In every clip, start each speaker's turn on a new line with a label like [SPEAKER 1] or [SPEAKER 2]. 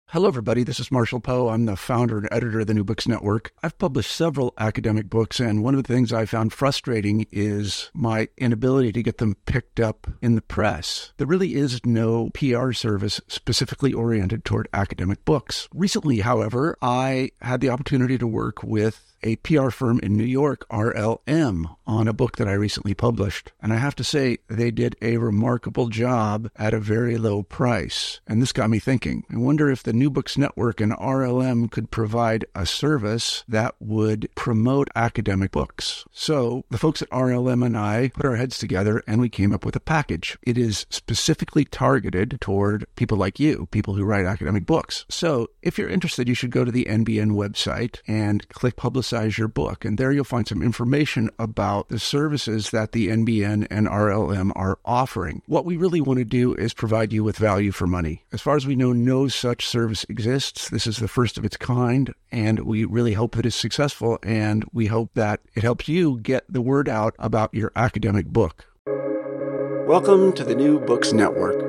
[SPEAKER 1] Hello, everybody. This is Marshall Poe. I'm the founder and editor of the New Books Network. I've published several academic books, and one of the things I found frustrating is my inability to get them picked up in the press. There really is no PR service specifically oriented toward academic books. Recently, however, I had the opportunity to work with a PR firm in New York, RLM, on a book that I recently published. And I have to say, they did a remarkable job at a very low price. And this got me thinking. I wonder if the New Books Network and RLM could provide a service that would promote academic books. So the folks at RLM and I put our heads together and we came up with a package. It is specifically targeted toward people like you, people who write academic books. So if you're interested, you should go to the NBN website and click Publicize Your Book. And there you'll find some information about the services that the NBN and RLM are offering. What we really want to do is provide you with value for money. As far as we know, no such service exists. This is the first of its kind, and we really hope that it's successful, and we hope that it helps you get the word out about your academic book. Welcome to the New Books Network.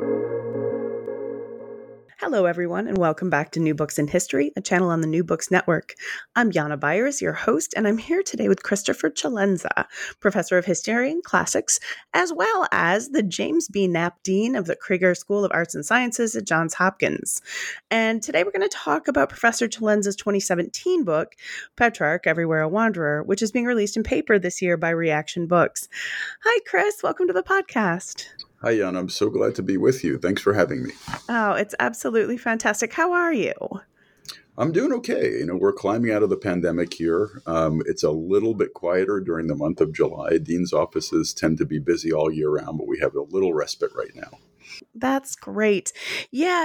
[SPEAKER 2] Hello, everyone, and welcome back to New Books in History, a channel on the New Books Network. I'm Jana Byers, your host, and I'm here today with Christopher Celenza, Professor of History and Classics, as well as the James B. Knapp Dean of the Krieger School of Arts and Sciences at Johns Hopkins. And today we're going to talk about Professor Celenza's 2017 book, Petrarch, Everywhere a Wanderer, which is being released in paper this year by Reaction Books. Hi, Chris. Welcome to the podcast.
[SPEAKER 3] Hi, Jan. I'm so glad to be with you. Thanks for having me.
[SPEAKER 2] Oh, it's absolutely fantastic. How are you?
[SPEAKER 3] I'm doing okay. We're climbing out of the pandemic here. It's a little bit quieter during the month of July. Dean's offices tend to be busy all year round, but we have a little respite right now.
[SPEAKER 2] That's great. Yeah,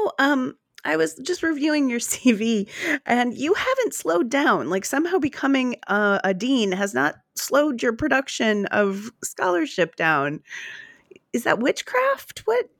[SPEAKER 2] I was just reviewing your CV, and you haven't slowed down. Like, somehow becoming a dean has not slowed your production of scholarship down. Is that witchcraft? What?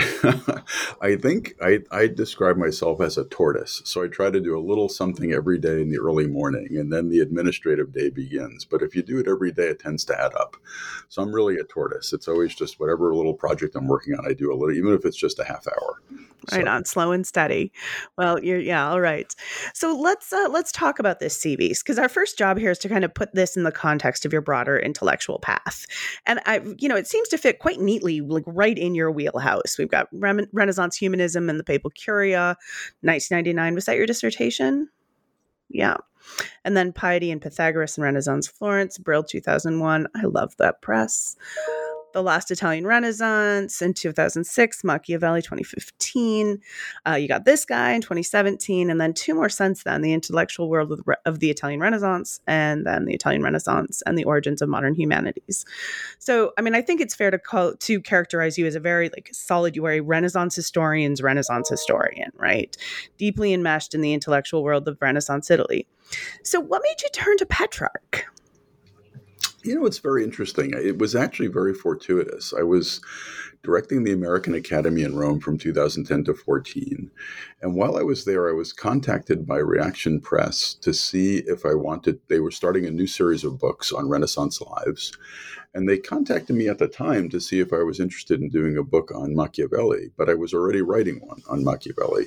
[SPEAKER 3] I think I describe myself as a tortoise. So I try to do a little something every day in the early morning, and then the administrative day begins. But if you do it every day, it tends to add up. So I'm really a tortoise. It's always just whatever little project I'm working on, I do a little, even if it's just a half hour.
[SPEAKER 2] Right on, slow and steady. Well, all right. So let's talk about this, CVs, because our first job here is to kind of put this in the context of your broader intellectual path, and it seems to fit quite neatly, like right in your wheelhouse. We've got Renaissance humanism and the Papal Curia, 1999. Was that your dissertation? Yeah. And then Piety and Pythagoras in Renaissance Florence, Brill 2001. I love that press. The Last Italian Renaissance in 2006, Machiavelli 2015. You got this guy in 2017, and then two more since then, The Intellectual World of the Italian Renaissance, and then The Italian Renaissance and the Origins of Modern Humanities. So, I think it's fair to characterize you as a very solid, you are a Renaissance historian, right? Deeply enmeshed in the intellectual world of Renaissance Italy. So what made you turn to Petrarch?
[SPEAKER 3] It's very interesting. It was actually very fortuitous. I was directing the American Academy in Rome from 2010 to 14. And while I was there, I was contacted by Reaction Press to see if they were starting a new series of books on Renaissance lives. And they contacted me at the time to see if I was interested in doing a book on Machiavelli, but I was already writing one on Machiavelli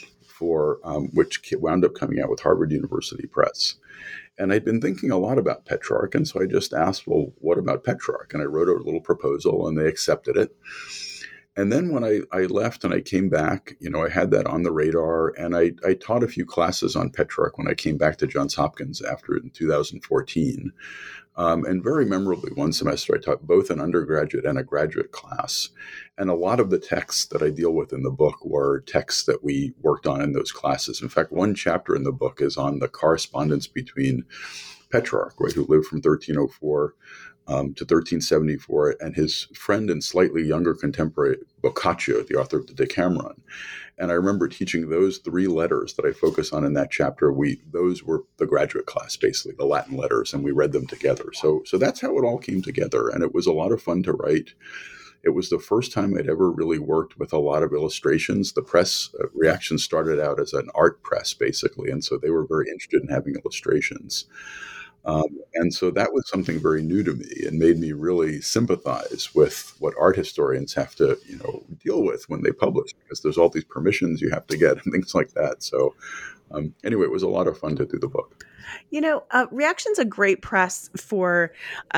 [SPEAKER 3] which wound up coming out with Harvard University Press. And I'd been thinking a lot about Petrarch, and so I just asked, well, what about Petrarch? And I wrote a little proposal, and they accepted it. And then when I left and I came back, I had that on the radar, and I taught a few classes on Petrarch when I came back to Johns Hopkins in 2014. And very memorably, one semester I taught both an undergraduate and a graduate class. And a lot of the texts that I deal with in the book were texts that we worked on in those classes. In fact, one chapter in the book is on the correspondence between Petrarch, right, who lived from 1304 to 1374, and his friend and slightly younger contemporary Boccaccio, the author of the Decameron. And I remember teaching those three letters that I focus on in that chapter. Those were the graduate class, basically, the Latin letters, and we read them together. So that's how it all came together, and it was a lot of fun to write. It was the first time I'd ever really worked with a lot of illustrations. The press Reaction started out as an art press, basically, and so they were very interested in having illustrations. And so that was something very new to me and made me really sympathize with what art historians have to, deal with when they publish, because there's all these permissions you have to get and things like that. So anyway, it was a lot of fun to do the book.
[SPEAKER 2] Reaction's a great press for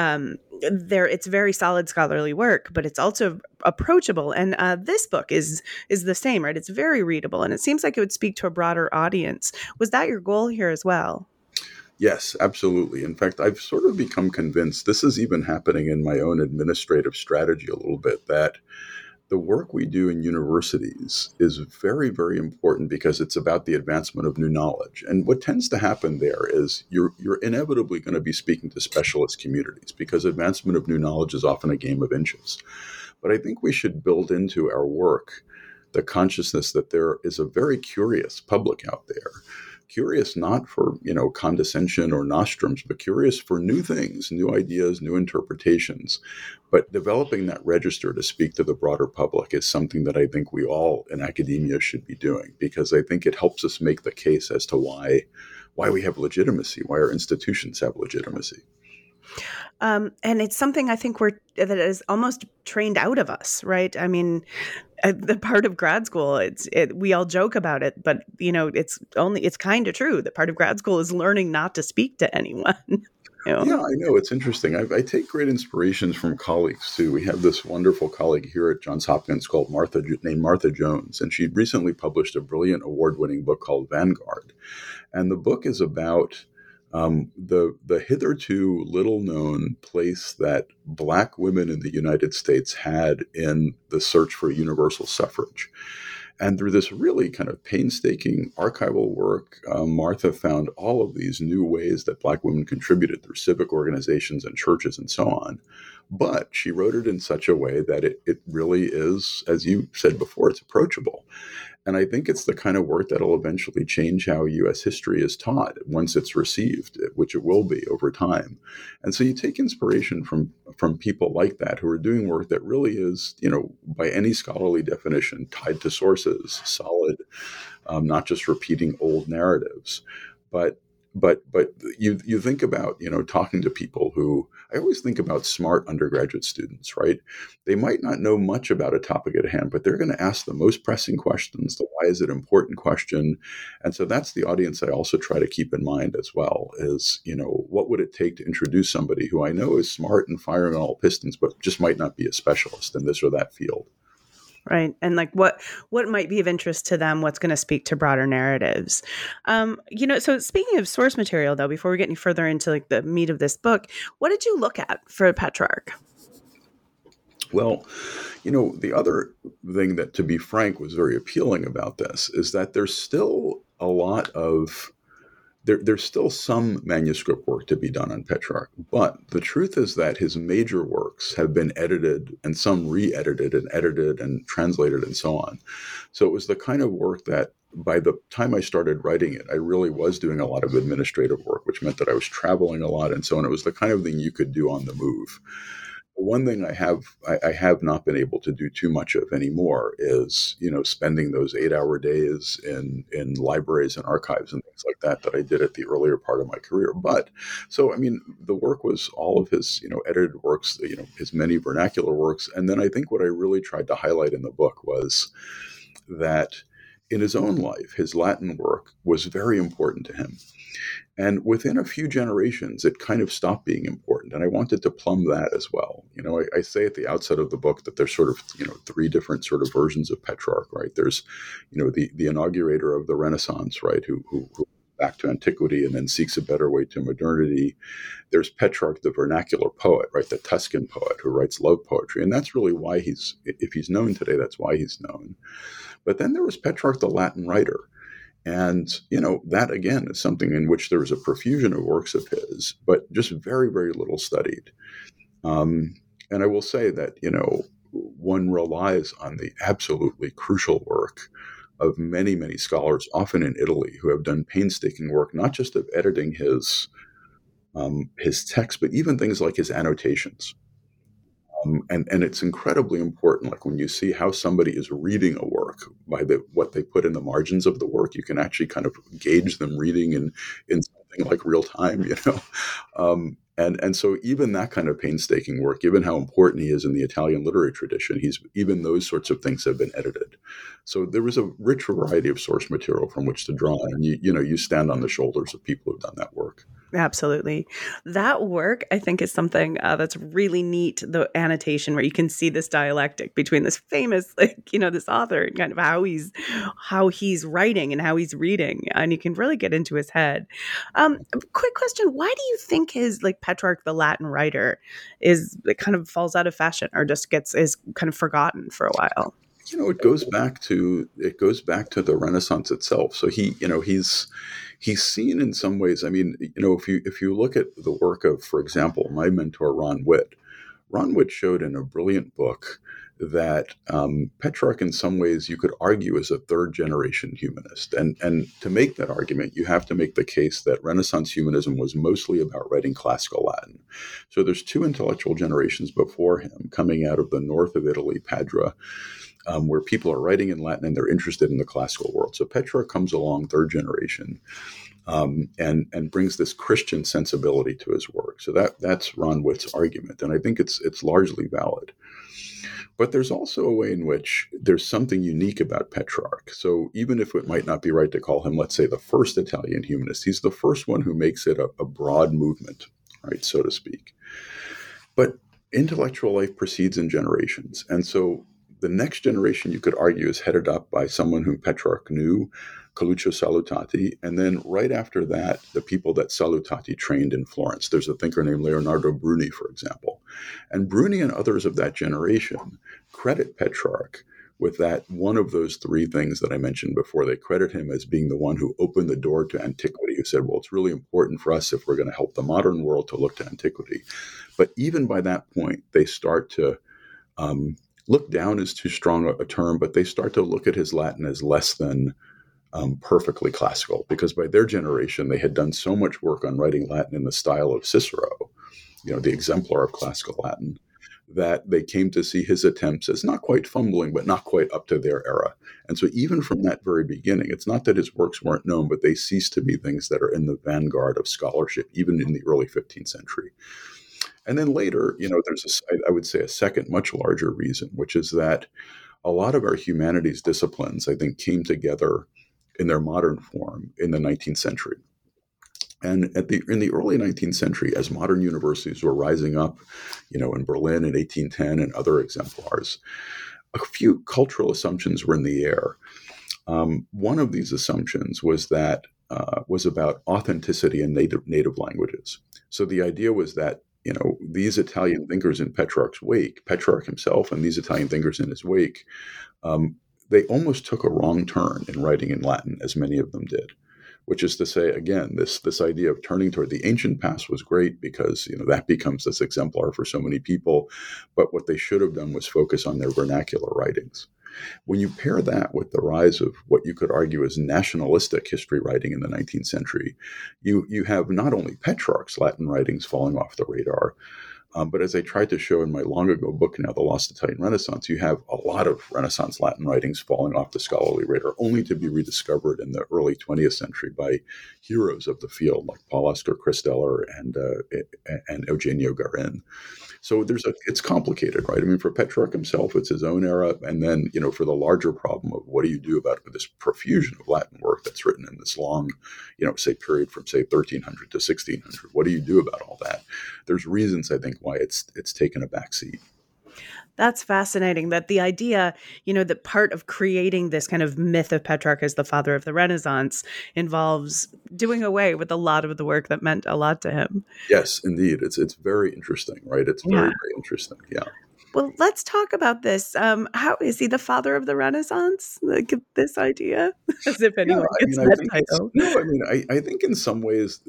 [SPEAKER 2] it's very solid scholarly work, but it's also approachable. And this book is the same, right? It's very readable, and it seems like it would speak to a broader audience. Was that your goal here as well?
[SPEAKER 3] Yes, absolutely. In fact, I've sort of become convinced, this is even happening in my own administrative strategy a little bit, that the work we do in universities is very, very important because it's about the advancement of new knowledge. And what tends to happen there is you're inevitably going to be speaking to specialist communities, because advancement of new knowledge is often a game of inches. But I think we should build into our work the consciousness that there is a very curious public out there. Curious not for, condescension or nostrums, but curious for new things, new ideas, new interpretations. But developing that register to speak to the broader public is something that I think we all in academia should be doing, because I think it helps us make the case as to why we have legitimacy, why our institutions have legitimacy.
[SPEAKER 2] And it's something I think that is almost trained out of us, right? I mean, the part of grad school, we all joke about it, but it's kind of true. The part of grad school is learning not to speak to anyone.
[SPEAKER 3] Yeah, I know. It's interesting. I take great inspirations from colleagues too. We have this wonderful colleague here at Johns Hopkins named Martha Jones, and she recently published a brilliant award-winning book called Vanguard. And the book is about the hitherto little-known place that Black women in the United States had in the search for universal suffrage. And through this really kind of painstaking archival work, Martha found all of these new ways that Black women contributed through civic organizations and churches and so on. But she wrote it in such a way that it really is, as you said before, it's approachable. And I think it's the kind of work that will eventually change how U.S. history is taught once it's received, which it will be over time. And so you take inspiration from people like that who are doing work that really is, by any scholarly definition, tied to sources, solid, not just repeating old narratives. But you think about, talking to people who, I always think about smart undergraduate students, right? They might not know much about a topic at hand, but they're going to ask the most pressing questions, the why is it important question. And so that's the audience I also try to keep in mind as well, is, what would it take to introduce somebody who I know is smart and firing on all pistons, but just might not be a specialist in this or that field.
[SPEAKER 2] Right. And like what might be of interest to them, what's going to speak to broader narratives. So speaking of source material, though, before we get any further into like the meat of this book, what did you look at for Petrarch?
[SPEAKER 3] Well, the other thing that, to be frank, was very appealing about this is that there's still a lot of there's still some manuscript work to be done on Petrarch, but the truth is that his major works have been edited and some re-edited and edited and translated and so on. So it was the kind of work that by the time I started writing it, I really was doing a lot of administrative work, which meant that I was traveling a lot and so on. It was the kind of thing you could do on the move. One thing I have not been able to do too much of anymore is, spending those 8-hour days in libraries and archives and things like that I did at the earlier part of my career. But so, the work was all of his, edited works, his many vernacular works. And then I think what I really tried to highlight in the book was that in his own life, his Latin work was very important to him. And within a few generations, it kind of stopped being important. And I wanted to plumb that as well. I say at the outset of the book that there's sort of, three different sort of versions of Petrarch, right? There's, the inaugurator of the Renaissance, right? Who back to antiquity and then seeks a better way to modernity. There's Petrarch, the vernacular poet, right? The Tuscan poet who writes love poetry. And that's really why if he's known today, that's why he's known. But then there was Petrarch, the Latin writer. And, that again is something in which there was a profusion of works of his, but just very, very little studied. And I will say that, one relies on the absolutely crucial work of many, many scholars, often in Italy, who have done painstaking work, not just of editing his text, but even things like his annotations. And it's incredibly important. Like when you see how somebody is reading a work by what they put in the margins of the work, you can actually kind of gauge them reading in anything like real time, and so even that kind of painstaking work, given how important he is in the Italian literary tradition, even those sorts of things have been edited. So there was a rich variety of source material from which to draw, and you stand on the shoulders of people who've done that work.
[SPEAKER 2] Absolutely. That work, I think, is something that's really neat. The annotation where you can see this dialectic between this famous, this author and kind of how he's writing and how he's reading, and you can really get into his head. Quick question: why do you think his Petrarch, the Latin writer, it kind of falls out of fashion or just is kind of forgotten for a while?
[SPEAKER 3] It goes back to the Renaissance itself. So he's seen in some ways. I mean, if you look at the work of, for example, my mentor Ron Witt showed in a brilliant book that Petrarch, in some ways, you could argue is a third generation humanist. And to make that argument, you have to make the case that Renaissance humanism was mostly about writing classical Latin. So there's two intellectual generations before him coming out of the north of Italy, Padua, where people are writing in Latin and they're interested in the classical world. So Petrarch comes along, third generation, and brings this Christian sensibility to his work. So that's Ron Witt's argument, and I think it's largely valid. But there's also a way in which there's something unique about Petrarch. So even if it might not be right to call him, let's say, the first Italian humanist, he's the first one who makes it a broad movement, right, so to speak. But intellectual life proceeds in generations, and so the next generation, you could argue, is headed up by someone whom Petrarch knew, Coluccio Salutati, and then right after that, the people that Salutati trained in Florence. There's a thinker named Leonardo Bruni, for example. And Bruni and others of that generation credit Petrarch with that one of those three things that I mentioned before. They credit him as being the one who opened the door to antiquity, who said, well, it's really important for us if we're going to help the modern world to look to antiquity. But even by that point, they start to look down is too strong a term, but they start to look at his Latin as less than perfectly classical, because by their generation, they had done so much work on writing Latin in the style of Cicero, the exemplar of classical Latin, that they came to see his attempts as not quite fumbling, but not quite up to their era. And so even from that very beginning, it's not that his works weren't known, but they ceased to be things that are in the vanguard of scholarship, even in the early 15th century. And then later, there's I would say a second, much larger reason, which is that a lot of our humanities disciplines, I think, came together in their modern form in the 19th century. And in the early 19th century, as modern universities were rising up, in Berlin in 1810 and other exemplars, a few cultural assumptions were in the air. One of these assumptions was about authenticity in native languages. So the idea was that these Italian thinkers in Petrarch's wake, Petrarch himself and these Italian thinkers in his wake, they almost took a wrong turn in writing in Latin, as many of them did, which is to say, again, this idea of turning toward the ancient past was great because, that becomes this exemplar for so many people. But what they should have done was focus on their vernacular writings. When you pair that with the rise of what you could argue as nationalistic history writing in the 19th century, you have not only Petrarch's Latin writings falling off the radar, but as I tried to show in my long ago book now, The Lost Italian Renaissance, you have a lot of Renaissance Latin writings falling off the scholarly radar, only to be rediscovered in the early 20th century by heroes of the field like Paul Oscar Christeller and Eugenio Garin. So it's complicated, right? I mean, for Petrarch himself, it's his own era. And then, for the larger problem of what do you do about this profusion of Latin work that's written in this long, say period from, say, 1300 to 1600, what do you do about all that? There's reasons, I think, why it's taken a backseat.
[SPEAKER 2] That's fascinating, that the idea, that part of creating this kind of myth of Petrarch as the father of the Renaissance involves doing away with a lot of the work that meant a lot to him.
[SPEAKER 3] Yes, indeed. It's very interesting, right? It's very, very interesting. Yeah.
[SPEAKER 2] Well, let's talk about this. How is he the father of the Renaissance? Like this idea, as if anyone gets that title.
[SPEAKER 3] I think in some ways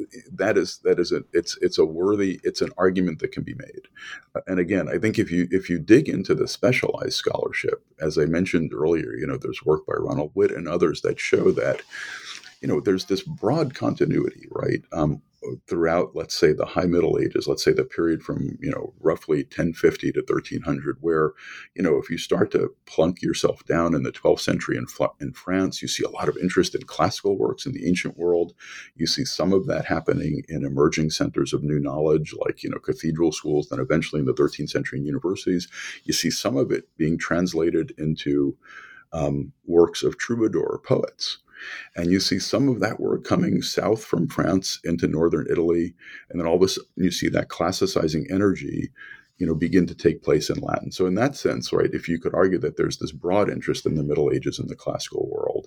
[SPEAKER 3] it's an argument that can be made. And again, I think if you dig into the specialized scholarship, as I mentioned earlier, there's work by Ronald Witt and others that show that, there's this broad continuity, right? throughout, let's say, the High Middle Ages, let's say the period from, roughly 1050 to 1300, where, if you start to plunk yourself down in the 12th century in France, you see a lot of interest in classical works in the ancient world. You see some of that happening in emerging centers of new knowledge, like, cathedral schools, then eventually in the 13th century in universities. You see some of it being translated into works of troubadour poets. And you see some of that work coming south from France into northern Italy. And then all of a sudden you see that classicizing energy, begin to take place in Latin. So in that sense, right, if you could argue that there's this broad interest in the Middle Ages in the classical world,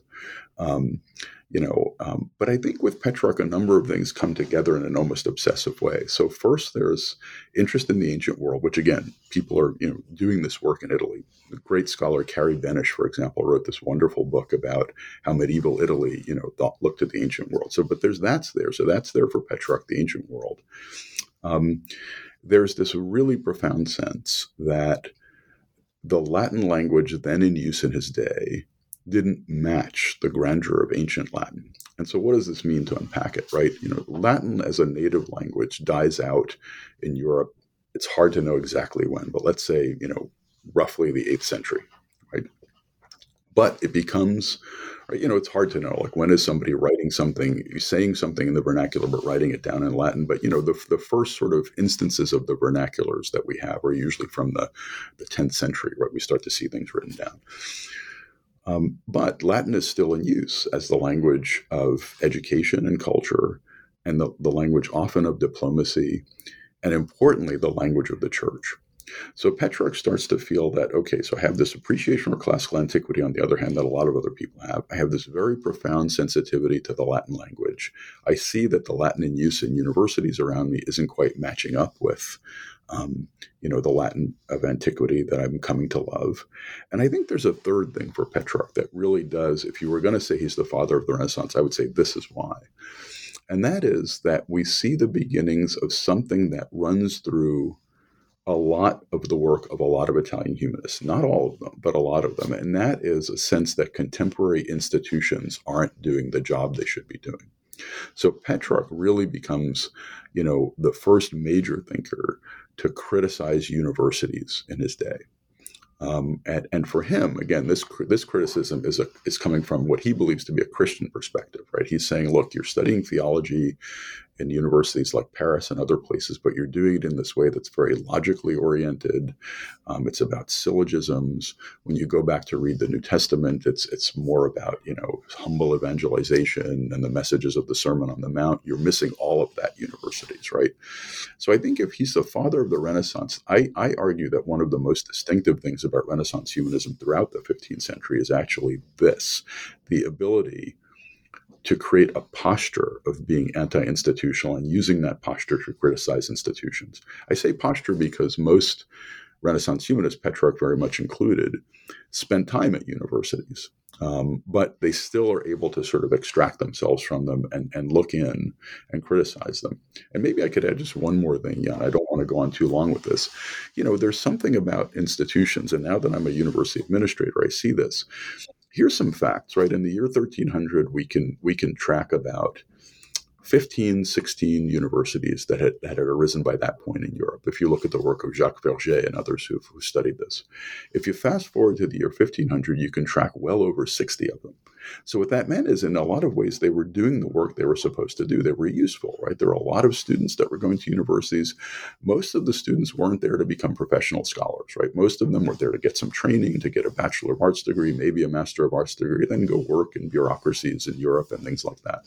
[SPEAKER 3] but I think with Petrarch, a number of things come together in an almost obsessive way. So first, there's interest in the ancient world, which again, people are, doing this work in Italy. The great scholar Carrie Benish, for example, wrote this wonderful book about how medieval Italy, looked at the ancient world. So, but that's there. So that's there for Petrarch, the ancient world. There's this really profound sense that the Latin language then in use in his day didn't match the grandeur of ancient Latin. And so what does this mean to unpack it, right? Latin as a native language dies out in Europe. It's hard to know exactly when, but let's say, roughly the 8th century, right? But it becomes, right, it's hard to know, like when is somebody writing something, saying something in the vernacular, but writing it down in Latin. But, the first sort of instances of the vernaculars that we have are usually from the 10th century, right? We start to see things written down. But Latin is still in use as the language of education and culture, and the language often of diplomacy, and importantly, the language of the church. So Petrarch starts to feel that, okay, so I have this appreciation for classical antiquity, on the other hand, that a lot of other people have. I have this very profound sensitivity to the Latin language. I see that the Latin in use in universities around me isn't quite matching up with the Latin of antiquity that I'm coming to love. And I think there's a third thing for Petrarch that really does, if you were going to say he's the father of the Renaissance, I would say this is why. And that is that we see the beginnings of something that runs through a lot of the work of a lot of Italian humanists, not all of them, but a lot of them. And that is a sense that contemporary institutions aren't doing the job they should be doing. So Petrarch really becomes, the first major thinker to criticize universities in his day. And for him, again, this criticism is coming from what he believes to be a Christian perspective, right? He's saying, look, you're studying theology in universities like Paris and other places, but you're doing it in this way that's very logically oriented. It's about syllogisms. When you go back to read the New Testament, it's more about, humble evangelization and the messages of the Sermon on the Mount. You're missing all of that universities, right? So I think if he's the father of the Renaissance, I argue that one of the most distinctive things about Renaissance humanism throughout the 15th century is actually this, the ability to create a posture of being anti-institutional and using that posture to criticize institutions. I say posture because most Renaissance humanists, Petrarch very much included, spent time at universities. But they still are able to sort of extract themselves from them and look in and criticize them. And maybe I could add just one more thing. Yeah, I don't want to go on too long with this. There's something about institutions, and now that I'm a university administrator, I see this. Here's some facts, right? In the year 1300, we can track about 15, 16 universities that had arisen by that point in Europe, if you look at the work of Jacques Verger and others who studied this. If you fast forward to the year 1500, you can track well over 60 of them. So what that meant is, in a lot of ways, they were doing the work they were supposed to do. They were useful, right? There were a lot of students that were going to universities. Most of the students weren't there to become professional scholars, right? Most of them were there to get some training, to get a Bachelor of Arts degree, maybe a Master of Arts degree, then go work in bureaucracies in Europe and things like that.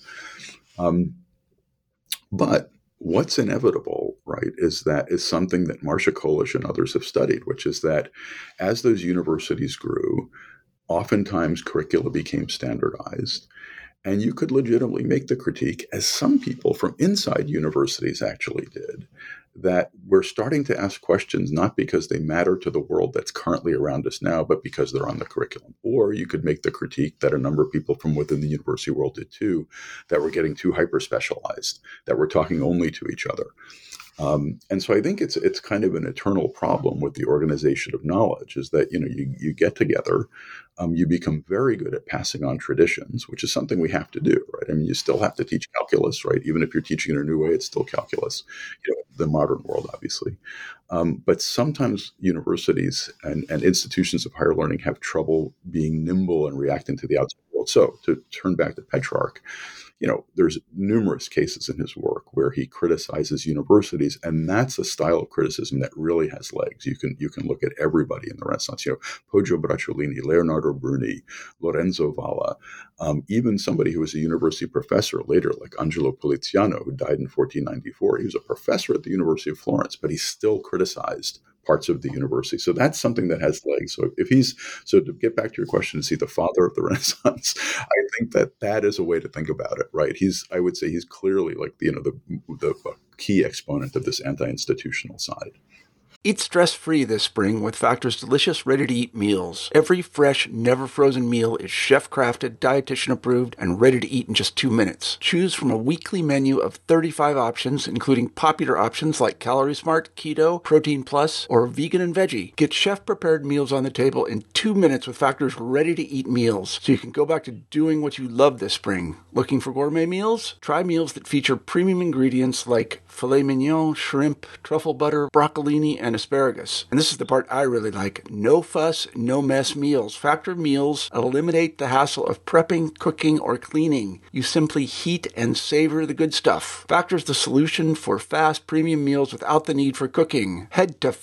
[SPEAKER 3] But what's inevitable, right, is something that Marcia Kolisch and others have studied, which is that as those universities grew, oftentimes curricula became standardized. And you could legitimately make the critique, as some people from inside universities actually did, that we're starting to ask questions not because they matter to the world that's currently around us now, but because they're on the curriculum. Or you could make the critique that a number of people from within the university world did too, that we're getting too hyper-specialized, that we're talking only to each other. And so I think it's kind of an eternal problem with the organization of knowledge, is that, you get together, you become very good at passing on traditions, which is something we have to do, right? I mean, you still have to teach calculus, right? Even if you're teaching in a new way, it's still calculus, the modern world, obviously. But sometimes universities and institutions of higher learning have trouble being nimble and reacting to the outside world. So to turn back to Petrarch, there's numerous cases in his work where he criticizes universities, and that's a style of criticism that really has legs. You can look at everybody in the Renaissance, Poggio Bracciolini, Leonardo Bruni, Lorenzo Valla, even somebody who was a university professor later, like Angelo Poliziano, who died in 1494. He was a professor at the University of Florence, but he still criticized parts of the university. So that's something that has legs. So to get back to your question, is he the father of the Renaissance? I think that is a way to think about it, right? I would say he's clearly like, the key exponent of this anti-institutional side.
[SPEAKER 1] Eat stress-free this spring with Factor's delicious, ready-to-eat meals. Every fresh, never-frozen meal is chef-crafted, dietitian-approved, and ready to eat in just 2 minutes. Choose from a weekly menu of 35 options, including popular options like Calorie Smart, Keto, Protein Plus, or Vegan and Veggie. Get chef-prepared meals on the table in 2 minutes with Factor's ready-to-eat meals, so you can go back to doing what you love this spring. Looking for gourmet meals? Try meals that feature premium ingredients like filet mignon, shrimp, truffle butter, broccolini, and asparagus. And this is the part I really like. No fuss, no mess meals. Factor meals eliminate the hassle of prepping, cooking, or cleaning. You simply heat and savor the good stuff. Factor's the solution for fast premium meals without the need for cooking. Head to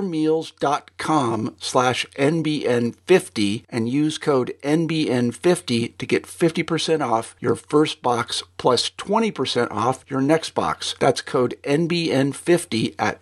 [SPEAKER 1] factormeals.com/NBN50 and use code NBN50 to get 50% off your first box plus 20% off your next box. That's code NBN50 at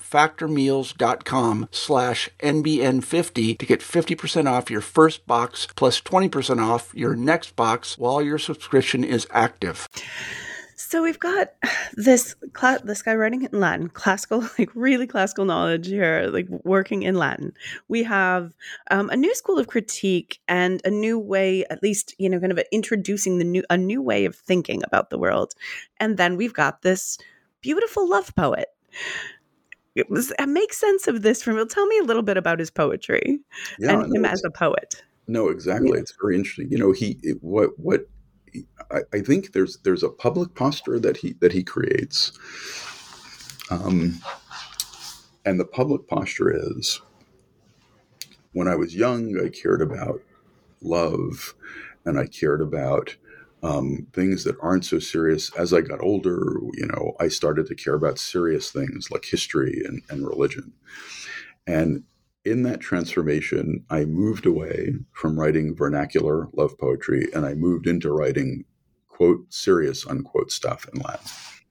[SPEAKER 1] factormeals.com/NBN50 to get 50% off your first box plus 20% off your next box while your subscription is active.
[SPEAKER 2] So we've got this guy writing in Latin, classical, really classical knowledge here, working in Latin. We have a new school of critique and a new way, at least, kind of introducing a new way of thinking about the world. And then we've got this beautiful love poet. Make sense of this from him. Tell me a little bit about his poetry and him as a poet.
[SPEAKER 3] No, exactly. Yeah. It's very interesting. I think there's a public posture that he creates, and the public posture is, when I was young, I cared about love, and I cared about things that aren't so serious. As I got older, I started to care about serious things like history and religion. And in that transformation, I moved away from writing vernacular love poetry, and I moved into writing, quote, serious, unquote, stuff in Latin.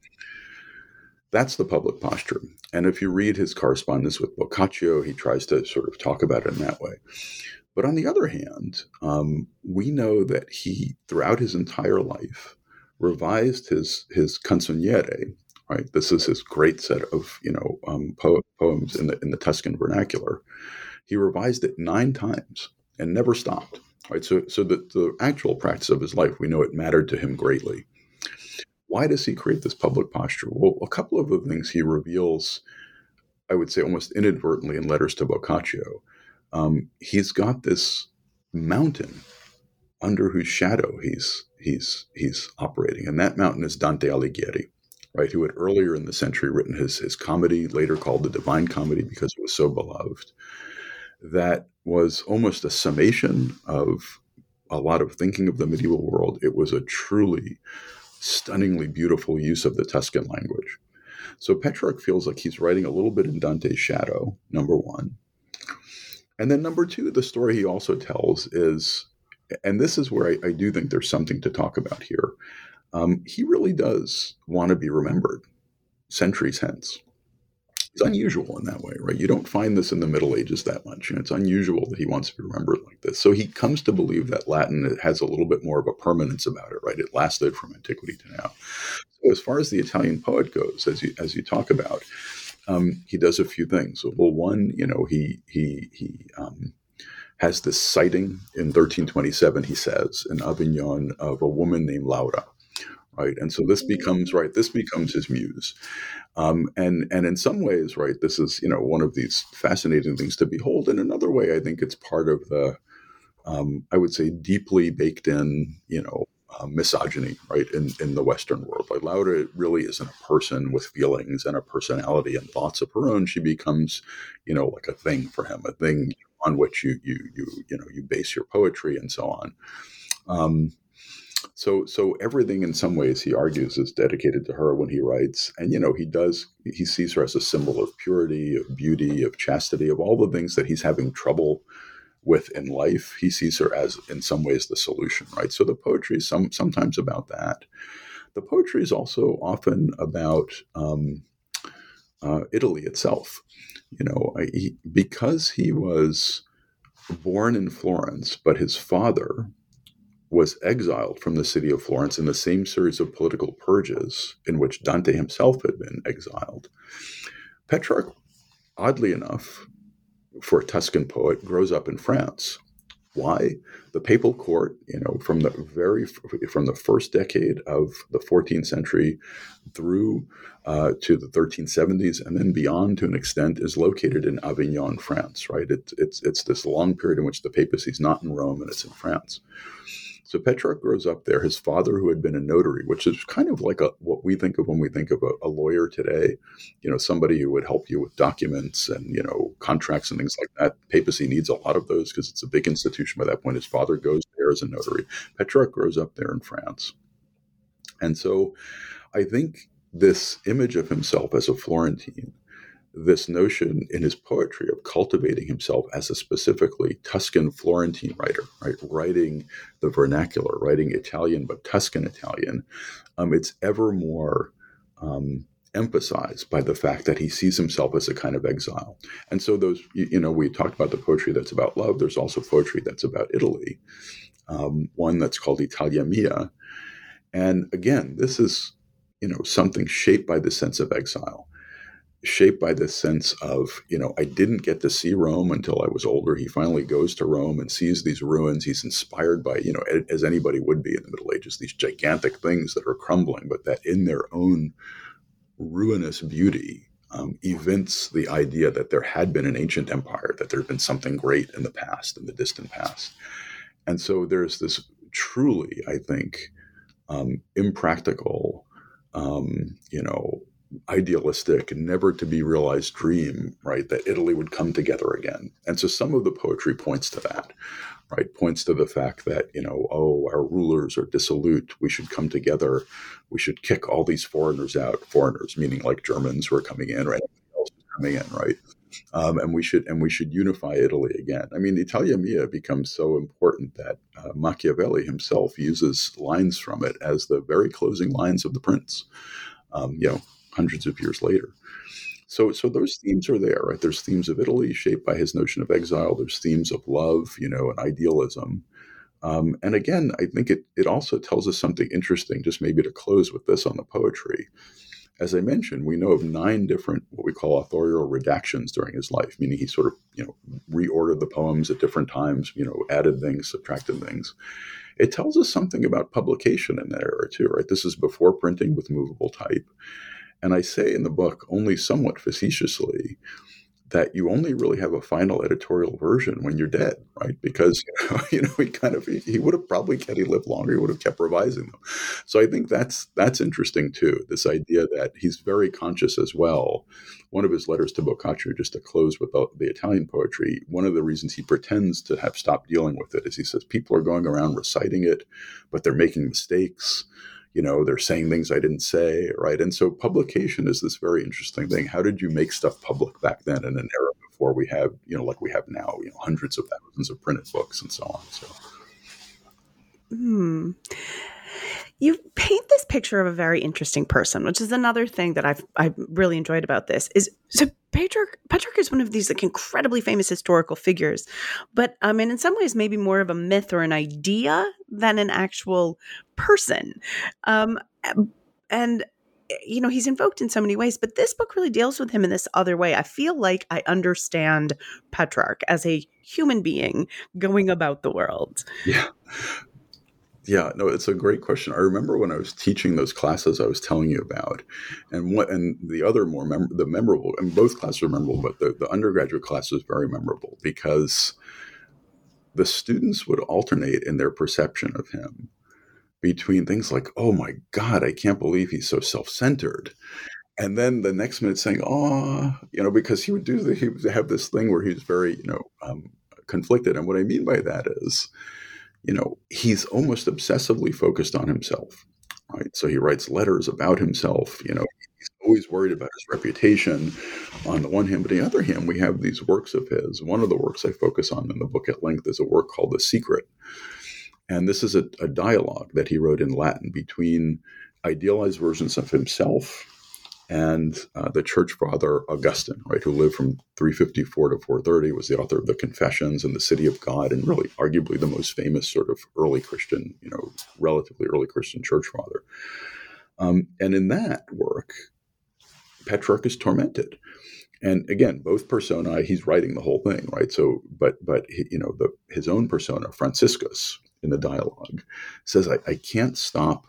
[SPEAKER 3] That's the public posture. And if you read his correspondence with Boccaccio, he tries to sort of talk about it in that way. But on the other hand, we know that he, throughout his entire life, revised his canzoniere, right? This is his great set of, poems in the Tuscan vernacular. He revised it 9 times and never stopped, right? So the actual practice of his life, we know it mattered to him greatly. Why does he create this public posture? Well, a couple of the things he reveals, I would say almost inadvertently in letters to Boccaccio. He's got this mountain under whose shadow he's operating, and that mountain is Dante Alighieri, right? Who had earlier in the century written his comedy, later called the Divine Comedy because it was so beloved. That was almost a summation of a lot of thinking of the medieval world. It was a truly stunningly beautiful use of the Tuscan language. So Petrarch feels like he's writing a little bit in Dante's shadow, number one. And then number two, the story he also tells is, and this is where I do think there's something to talk about here. He really does want to be remembered centuries hence. It's unusual in that way, right? You don't find this in the Middle Ages that much. It's unusual that he wants to be remembered like this. So he comes to believe that Latin has a little bit more of a permanence about it, right? It lasted from antiquity to now. So as far as the Italian poet goes, as you talk about, he does a few things. Well, one, he has this sighting in 1327, he says, in Avignon of a woman named Laura, right? And so this becomes his muse. And in some ways, right, this is, one of these fascinating things to behold. In another way, I think it's part of the I would say, deeply baked in, misogyny, right, in the Western world. Like Laura really isn't a person with feelings and a personality and thoughts of her own. She becomes, like a thing for him, a thing on which you base your poetry and so on. So everything in some ways, he argues, is dedicated to her when he writes. And, he sees her as a symbol of purity, of beauty, of chastity, of all the things that he's having trouble with in life. He sees her as, in some ways, the solution, right? So the poetry is sometimes about that. The poetry is also often about Italy itself. Because he was born in Florence, but his father was exiled from the city of Florence in the same series of political purges in which Dante himself had been exiled. Petrarch, oddly enough, for a Tuscan poet, grows up in France. Why? The papal court, from the first decade of the 14th century through to the 1370s, and then beyond to an extent, is located in Avignon, France. Right? It's this long period in which the papacy is not in Rome and it's in France. So Petrarch grows up there. His father, who had been a notary, which is kind of like what we think of when we think of a lawyer today, somebody who would help you with documents and, contracts and things like that. Papacy needs a lot of those because it's a big institution by that point. His father goes there as a notary. Petrarch grows up there in France. And so I think this image of himself as a Florentine, this notion in his poetry of cultivating himself as a specifically Tuscan Florentine writer, right? Writing the vernacular, writing Italian, but Tuscan Italian, it's ever more emphasized by the fact that he sees himself as a kind of exile. And so those, we talked about the poetry that's about love. There's also poetry that's about Italy, one that's called Italia Mia. And again, this is, something shaped by the sense of exile, shaped by this sense of, I didn't get to see Rome until I was older. He finally goes to Rome and sees these ruins. He's inspired by, as anybody would be in the Middle Ages, these gigantic things that are crumbling, but that in their own ruinous beauty evince the idea that there had been an ancient empire, that there had been something great in the past, in the distant past. And so there's this truly, I think, impractical, idealistic, never to be realized dream, right? That Italy would come together again. And so some of the poetry points to that, right? Points to the fact that, our rulers are dissolute. We should come together. We should kick all these foreigners out. Foreigners, meaning like Germans who are coming in, right? Everybody else is coming in, right? And we should unify Italy again. I mean, Italia Mia becomes so important that Machiavelli himself uses lines from it as the very closing lines of The Prince. Hundreds of years later. So those themes are there, right? There's themes of Italy shaped by his notion of exile. There's themes of love, and idealism. And again, I think it also tells us something interesting, just maybe to close with this on the poetry. As I mentioned, we know of 9 different, what we call authorial redactions during his life, meaning he sort of, reordered the poems at different times, added things, subtracted things. It tells us something about publication in that era too, right? This is before printing with movable type. And I say in the book, only somewhat facetiously, that you only really have a final editorial version when you're dead, right? Because he would have probably, had he lived longer, he would have kept revising them. So I think that's interesting too. This idea that he's very conscious as well. One of his letters to Boccaccio, just to close with the Italian poetry, one of the reasons he pretends to have stopped dealing with it is he says people are going around reciting it, but they're making mistakes. They're saying things I didn't say, right? And so publication is this very interesting thing. How did you make stuff public back then in an era before we have, like we have now, hundreds of thousands of printed books and so on. So.
[SPEAKER 2] You paint this picture of a very interesting person, which is another thing that I've really enjoyed about this. So Petrarch is one of these incredibly famous historical figures, but in some ways maybe more of a myth or an idea than an actual person. And he's invoked in so many ways, but this book really deals with him in this other way. I feel like I understand Petrarch as a human being going about the world.
[SPEAKER 3] Yeah. Yeah, no, it's a great question. I remember when I was teaching those classes I was telling you about, and the other the memorable, and both classes are memorable, but the undergraduate class was very memorable because the students would alternate in their perception of him between things like, oh my God, I can't believe he's so self-centered. And then the next minute saying, oh, because he would have this thing where he was very, conflicted. And what I mean by that is, he's almost obsessively focused on himself, right? So he writes letters about himself, he's always worried about his reputation on the one hand, but on the other hand, we have these works of his. One of the works I focus on in the book at length is a work called The Secret. And this is a dialogue that he wrote in Latin between idealized versions of himself and the church father Augustine, right, who lived from 354 to 430, was the author of the Confessions and the City of God, and really arguably the most famous sort of early Christian, relatively early Christian church father. And in that work, Petrarch is tormented. And again, both personae, he's writing the whole thing, right? So, but his own persona, Franciscus, in the dialogue, says, I can't stop.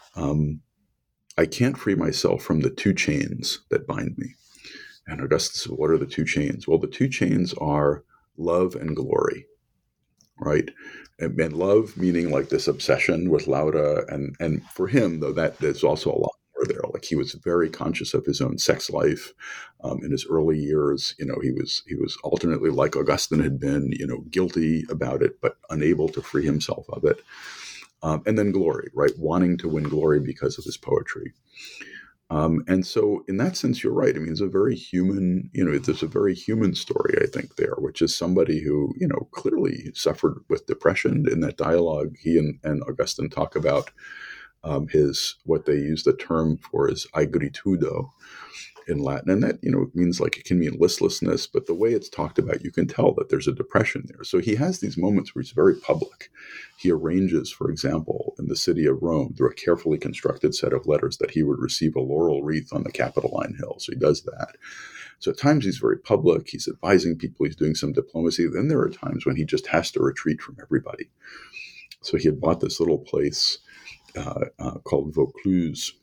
[SPEAKER 3] I can't free myself from the two chains that bind me. And Augustus says, what are the two chains? Well, the two chains are love and glory, right? And love meaning like this obsession with Laura. And for him, though, that there's also a lot more there. Like he was very conscious of his own sex life in his early years. He was alternately, like Augustine had been, guilty about it, but unable to free himself of it. And then glory, right? Wanting to win glory because of his poetry. And so in that sense, you're right. I mean, it's a very human, there's a very human story, I think, there, which is somebody who, clearly suffered with depression. In that dialogue, he and Augustine talk about what they use the term for is agritudo in Latin. And that, means like, it can mean listlessness, but the way it's talked about, you can tell that there's a depression there. So he has these moments where he's very public. He arranges, for example, in the city of Rome, through a carefully constructed set of letters, that he would receive a laurel wreath on the Capitoline Hill. So he does that. So at times he's very public. He's advising people. He's doing some diplomacy. Then there are times when he just has to retreat from everybody. So he had bought this little place called Vaucluse,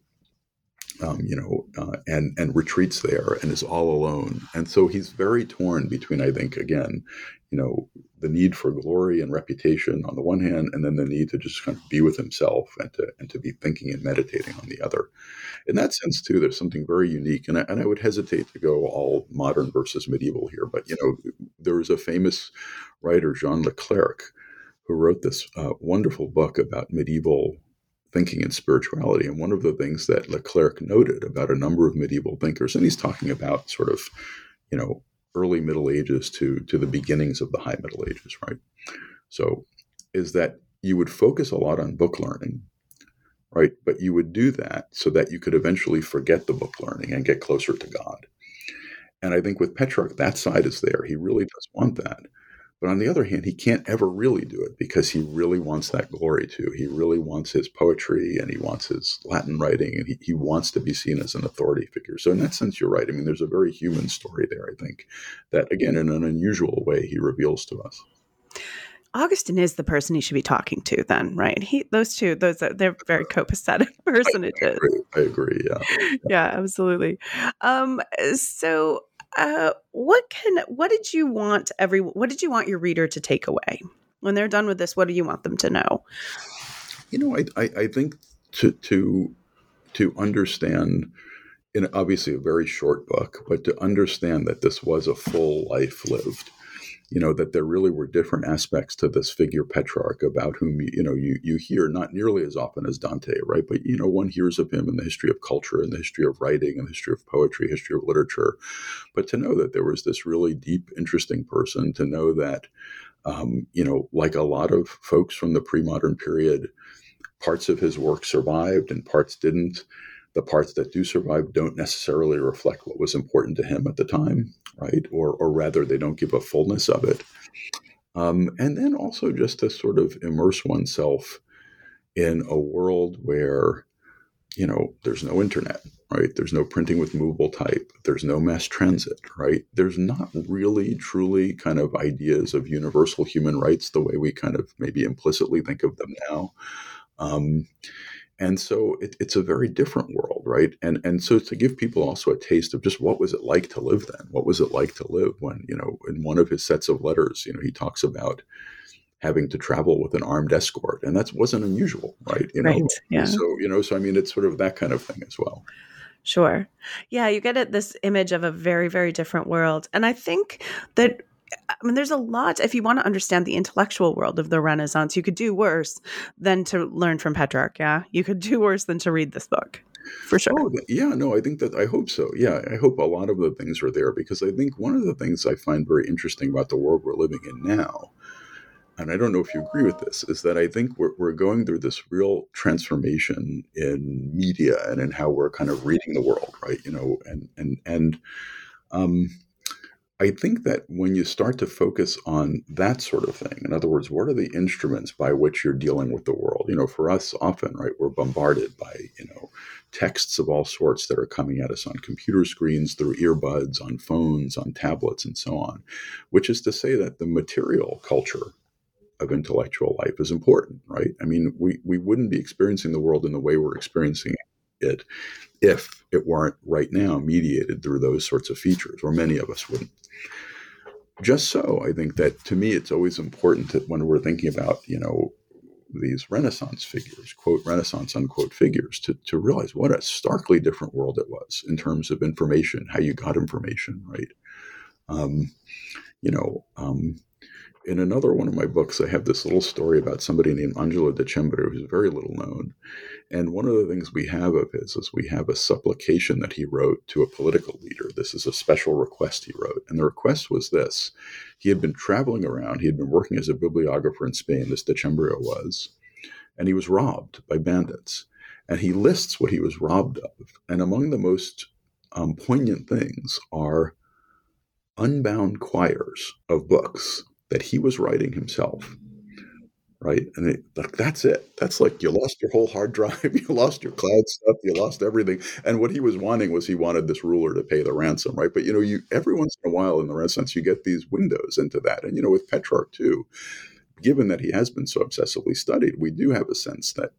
[SPEAKER 3] and retreats there and is all alone. And so he's very torn between, I think, again, the need for glory and reputation on the one hand, and then the need to just kind of be with himself and to be thinking and meditating on the other. In that sense, too, there's something very unique. And I would hesitate to go all modern versus medieval here, but, there was a famous writer, Jean Leclerc, who wrote this wonderful book about medieval thinking and spirituality. And one of the things that Leclerc noted about a number of medieval thinkers, and he's talking about sort of, early Middle Ages to the beginnings of the High Middle Ages, right? So is that you would focus a lot on book learning, right? But you would do that so that you could eventually forget the book learning and get closer to God. And I think with Petrarch, that side is there. He really does want that. But on the other hand, he can't ever really do it because he really wants that glory too. He really wants his poetry and he wants his Latin writing, and he wants to be seen as an authority figure. So in that sense, you're right. I mean, there's a very human story there, I think, that again, in an unusual way, he reveals to us.
[SPEAKER 2] Augustine is the person he should be talking to then, right? They're very copacetic personages.
[SPEAKER 3] I agree. Yeah.
[SPEAKER 2] Yeah, absolutely. So what did you want your reader to take away when they're done with this? What do you want them to know?
[SPEAKER 3] I think to understand, in obviously a very short book, but to understand that this was a full life lived, that there really were different aspects to this figure Petrarch, about whom, you hear not nearly as often as Dante, right? But, one hears of him in the history of culture, in the history of writing, in the history of poetry, history of literature. But to know that there was this really deep, interesting person, to know that, like a lot of folks from the pre-modern period, parts of his work survived and parts didn't. The parts that do survive don't necessarily reflect what was important to him at the time, right? Or rather, they don't give a fullness of it. And then also just to sort of immerse oneself in a world where, there's no internet, right? There's no printing with movable type. There's no mass transit, right? There's not really, truly kind of ideas of universal human rights the way we kind of maybe implicitly think of them now. And so it's a very different world, right? And so to give people also a taste of just what was it like to live then? What was it like to live when, in one of his sets of letters, he talks about having to travel with an armed escort, and that wasn't unusual, right?
[SPEAKER 2] Right. Yeah.
[SPEAKER 3] So I mean, it's sort of that kind of thing as well.
[SPEAKER 2] Sure. Yeah, you get this image of a very, very different world. And I think that, I mean, there's a lot, if you want to understand the intellectual world of the Renaissance, you could do worse than to learn from Petrarch. Yeah. You could do worse than to read this book, for sure.
[SPEAKER 3] Oh, yeah, no, I hope so. Yeah, I hope a lot of the things are there because I think one of the things I find very interesting about the world we're living in now, and I don't know if you agree with this, is that I think we're going through this real transformation in media and in how we're kind of reading the world, right? Um, I think that when you start to focus on that sort of thing, in other words, what are the instruments by which you're dealing with the world? For us, often, right, we're bombarded by, texts of all sorts that are coming at us on computer screens, through earbuds, on phones, on tablets, and so on, which is to say that the material culture of intellectual life is important, right? I mean, we wouldn't be experiencing the world in the way we're experiencing it if it weren't right now mediated through those sorts of features, or many of us wouldn't. Just so, I think that to me, it's always important that when we're thinking about, these Renaissance figures, quote, Renaissance, unquote, figures, to realize what a starkly different world it was in terms of information, how you got information, right? Um, you know, um, in another one of my books, I have this little story about somebody named Angelo Decembrio, who's very little known. And one of the things we have of his is we have a supplication that he wrote to a political leader. This is a special request he wrote. And the request was this. He had been traveling around. He had been working as a bibliographer in Spain, this Decembrio was, and he was robbed by bandits. And he lists what he was robbed of. And among the most poignant things are unbound quires of books that he was writing himself. Right. And that's it. That's like you lost your whole hard drive. You lost your cloud stuff. You lost everything. And what he was wanting was he wanted this ruler to pay the ransom. Right. But, you every once in a while in the Renaissance, you get these windows into that. And, with Petrarch, too, given that he has been so obsessively studied, we do have a sense that,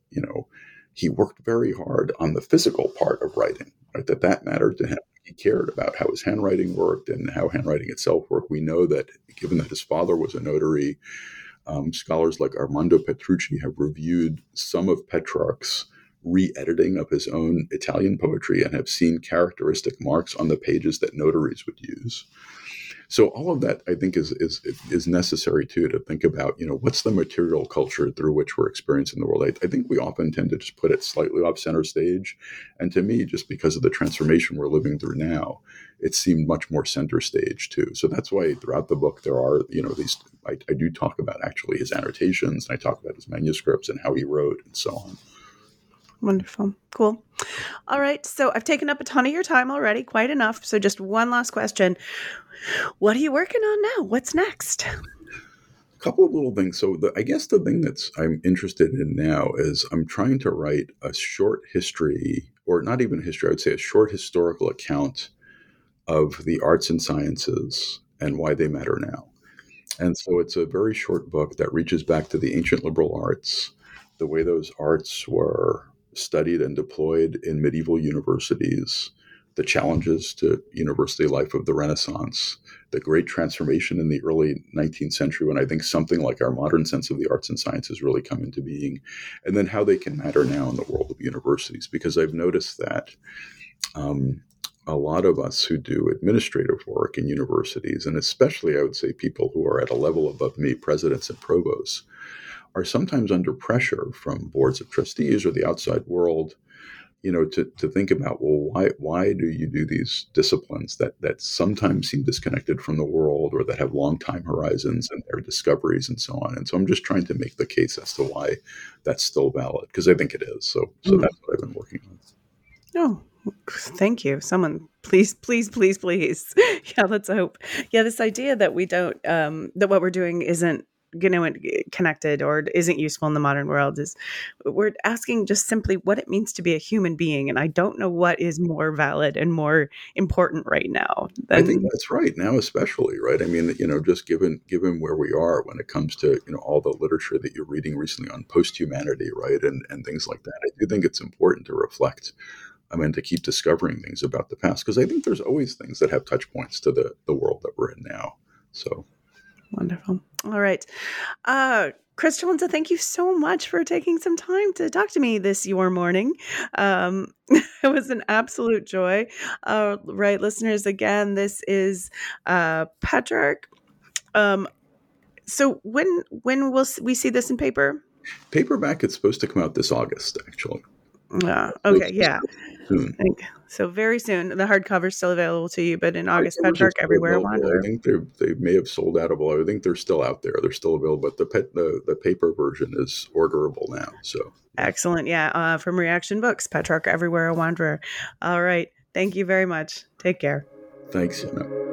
[SPEAKER 3] he worked very hard on the physical part of writing, right? That mattered to him. He cared about how his handwriting worked and how handwriting itself worked. We know that given that his father was a notary, scholars like Armando Petrucci have reviewed some of Petrarch's re-editing of his own Italian poetry and have seen characteristic marks on the pages that notaries would use. So all of that, I think, is necessary, too, to think about, what's the material culture through which we're experiencing the world. I think we often tend to just put it slightly off center stage. And to me, just because of the transformation we're living through now, it seemed much more center stage, too. So that's why throughout the book, there are, these, I do talk about actually his annotations, and I talk about his manuscripts and how he wrote and so on.
[SPEAKER 2] Wonderful. Cool. All right. So I've taken up a ton of your time already, quite enough. So just one last question. What are you working on now? What's next?
[SPEAKER 3] A couple of little things. So I guess the thing I'm interested in now is I'm trying to write a short history, or not even history, I would say a short historical account of the arts and sciences and why they matter now. And so it's a very short book that reaches back to the ancient liberal arts, the way those arts were studied and deployed in medieval universities, the challenges to university life of the Renaissance, the great transformation in the early 19th century when I think something like our modern sense of the arts and sciences really come into being, and then how they can matter now in the world of universities. Because I've noticed that a lot of us who do administrative work in universities, and especially I would say people who are at a level above me, presidents and provosts, are sometimes under pressure from boards of trustees or the outside world, to think about, well, why do you do these disciplines that sometimes seem disconnected from the world or that have long time horizons and their discoveries and so on. And so I'm just trying to make the case as to why that's still valid, because I think it is. So that's what I've been working on.
[SPEAKER 2] Oh, thank you. Someone, please. Yeah, let's hope. Yeah, this idea that we don't, that what we're doing isn't connected or isn't useful in the modern world is, we're asking just simply what it means to be a human being. And I don't know what is more valid and more important right now.
[SPEAKER 3] I think that's right now, especially, right? I mean, just given where we are when it comes to, all the literature that you're reading recently on post-humanity, right? And things like that. I do think it's important to reflect, to keep discovering things about the past, because I think there's always things that have touch points to the world that we're in now. So.
[SPEAKER 2] Wonderful. All right. Chris Jolenza, thank you so much for taking some time to talk to me this your morning. It was an absolute joy. Right, listeners, again, this is Petrarch. So when will we see this in paper?
[SPEAKER 3] Paperback, it's supposed to come out this August, actually.
[SPEAKER 2] Okay, yeah.
[SPEAKER 3] Soon.
[SPEAKER 2] So very soon. The hardcover is still available to you, but in August, Petrarch Everywhere I Wander.
[SPEAKER 3] I think they may have sold out of all. I think they're still out there. They're still available, but the paper version is orderable now. So
[SPEAKER 2] excellent. Yeah, from Reaction Books, Petrarch Everywhere a Wanderer. All right. Thank you very much. Take care.
[SPEAKER 3] Thanks, Jenna.